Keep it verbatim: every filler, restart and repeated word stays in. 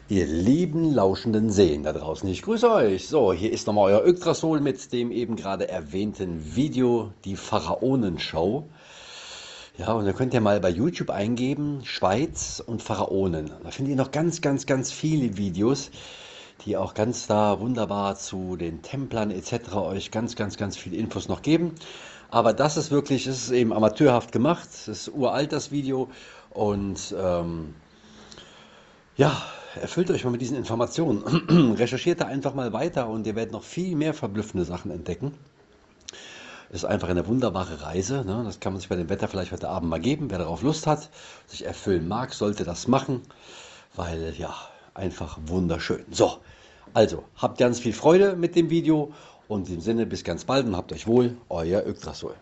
Ihr lieben lauschenden Seen da draußen, ich grüße euch. So, hier ist nochmal euer Yggdrasil mit dem eben gerade erwähnten Video, die Pharaonenshow. Ja, und da könnt ihr mal bei YouTube eingeben, Schweiz und Pharaonen. Da findet ihr noch ganz, ganz, ganz viele Videos, die auch ganz da wunderbar zu den Templern et cetera euch ganz, ganz, ganz viele Infos noch geben. Aber das ist wirklich, es ist eben amateurhaft gemacht, es ist uralt das Video und ähm, ja, erfüllt euch mal mit diesen Informationen. Recherchiert da einfach mal weiter und ihr werdet noch viel mehr verblüffende Sachen entdecken. Ist einfach eine wunderbare Reise. Ne? Das kann man sich bei dem Wetter vielleicht heute Abend mal geben. Wer darauf Lust hat, sich erfüllen mag, sollte das machen, weil ja, einfach wunderschön. So, also habt ganz viel Freude mit dem Video und in dem Sinne bis ganz bald und habt euch wohl, euer Yggdrasil.